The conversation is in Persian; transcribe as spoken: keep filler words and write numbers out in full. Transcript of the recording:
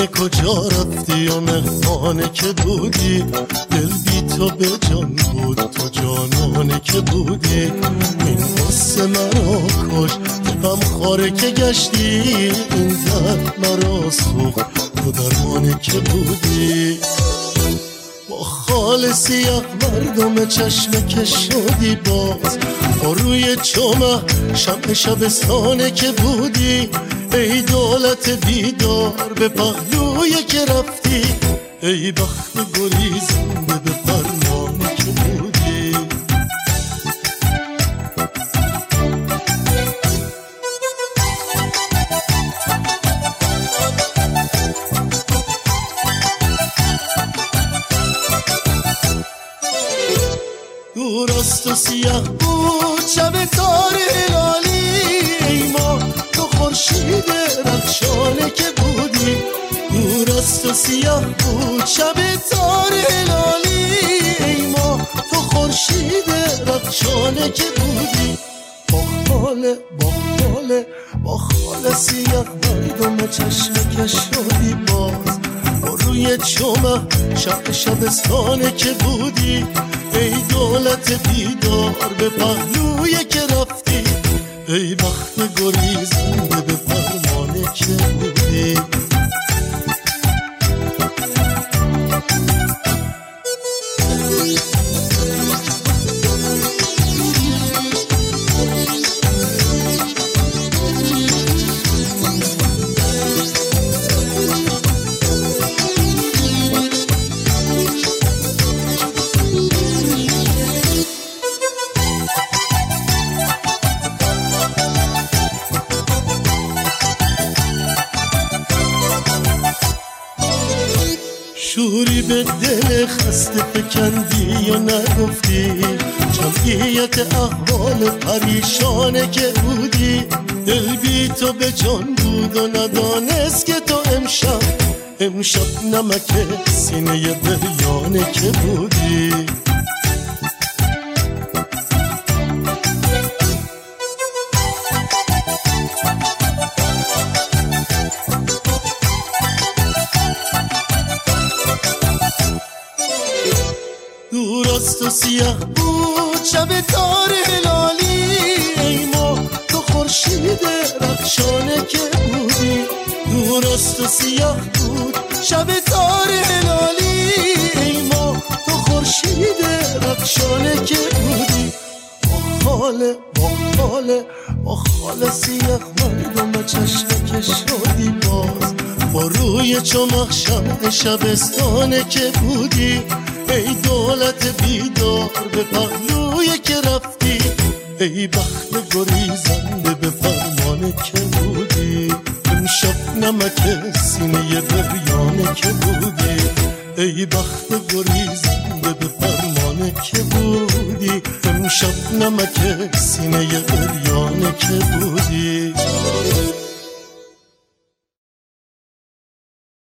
ببینی کجا رفتی و مهمانه که بودی، دل بی تو به جان بود، تو جانانه که بودی. این قصه مرا کش غم خاره که گشتی، این درد مرا سوخت تو درمانه که بودی. با خال سیاه مردم چشمه که شدی باز، با روی چمه شمع شبستانه که بودی. ای دولت بیدار به پهلوی که رفتی، ای بخت گریزنده به فرمانه که بودی. دور است و سیاه بود شب تار هلالی، ای ما تو خورشید رخشانه که بودی. دور است و سیاه بود شب تار هلالی، ای ما تو خورشید رخشانه که بودی. با خاله با خاله با خاله سیاه مردم چشمه که شدی باز، با روی چمه شب شبستانه که بودی. ای دولت بیدار به پهلوی که رفتی، ای بخت گریزنده به فرمانه که بودی. شوری به دل خسته فکندی یا نگفتی، جمعیت احوال پریشانه که بودی. دل بی تو به جان بود و ندانست که تو امشب امشب نمک سینه بریانه که بودی. دور است و سیاه بود شب تار هلالی، ای ما تو خورشید رخشانه که بودی. دور است و سیاه بود شب تار هلالی، ای ما تو خورشید رخشانه که بودی. با خاله با خاله با خاله سیاه مردم چشمه که شدی باز، با روی چمخ شمع شبستانه که بودی. ای دولت بیدار به پهلوی که رفتی، ای بخت گریزنده به فرمانه که بودی. امشب نمک سینه بریانه که بودی، ای بخت گریزنده به فرمانه که بودی. امشب نمک سینه بریانه که بودی.